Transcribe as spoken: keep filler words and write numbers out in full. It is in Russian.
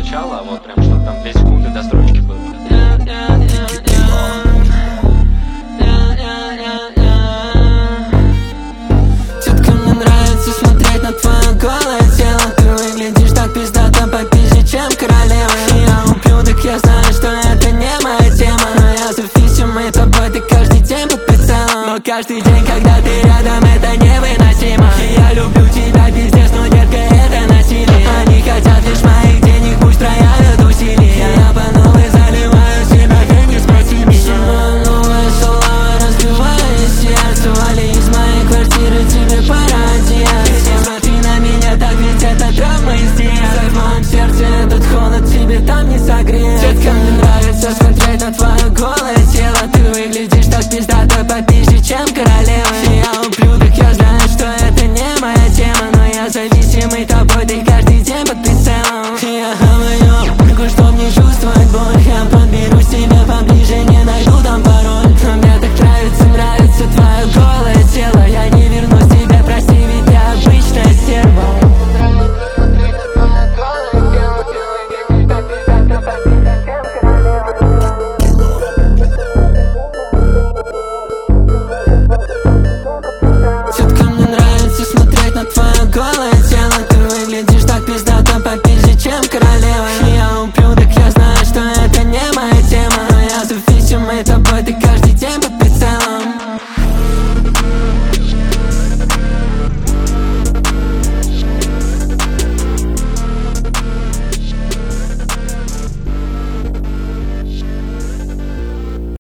начала, а вот прям чтобы там две секунды до строчки было. Детка, мне нравится смотреть на твое голое тело. Ты выглядишь так пиздато, попизже, чем королева. Я убью, так я знаю, что это не моя тема. Но я зависимый тобой, ты каждый день под прицелом. Но каждый день, когда